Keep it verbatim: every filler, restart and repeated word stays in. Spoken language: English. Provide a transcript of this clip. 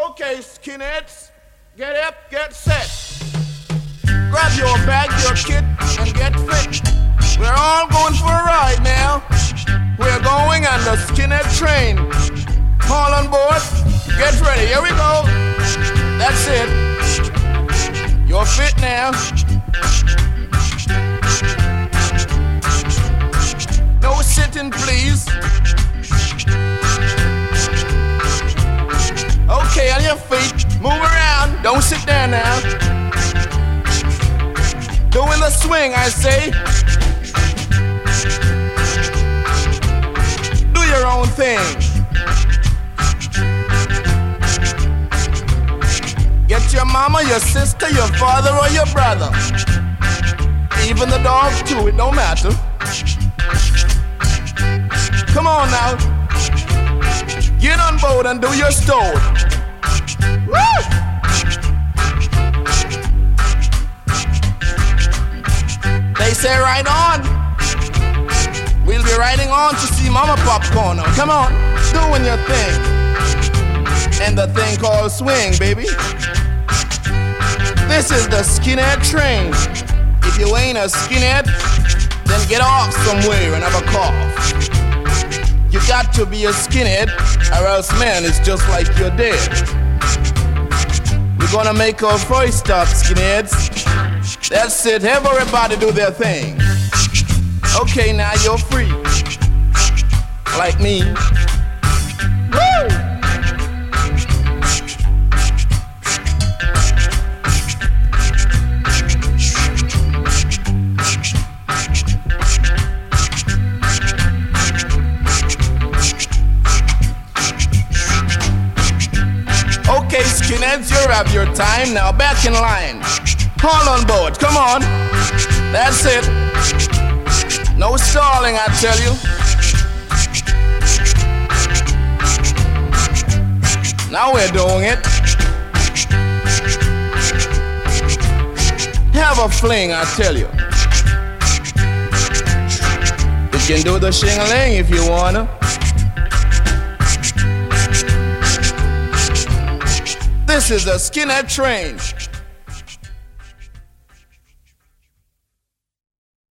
Okay, skinheads, get up, get set. Grab your bag, your kit, and get fit. We're all going for a ride now. We're going on the skinhead train. All on board, get ready, here we go. That's it. You're fit now. No sitting, please. Okay, on your feet, move around, don't sit down now. Doing the swing, I say. Do your own thing. Get your mama, your sister, your father, or your brother. Even the dog too, it don't matter. Come on now. Get on board and do your story. Woo! They say right on. We'll be riding on to see Mama Popcorn. Now, come on, doing your thing. And the thing called swing, baby. This is the skinhead train. If you ain't a skinhead, then get off somewhere and have a cough. You got to be a skinhead, or else, man, it's just like you're dead. We're gonna make our first stop, skinheads. That's it, everybody do their thing. Okay, now you're free. Like me. Woo! Okay, skinheads, you have your time. Now back in line. All on board, come on. That's it. No stalling, I tell you. Now we're doing it. Have a fling, I tell you. You can do the shing-a-ling if you wanna. This is a skinhead train.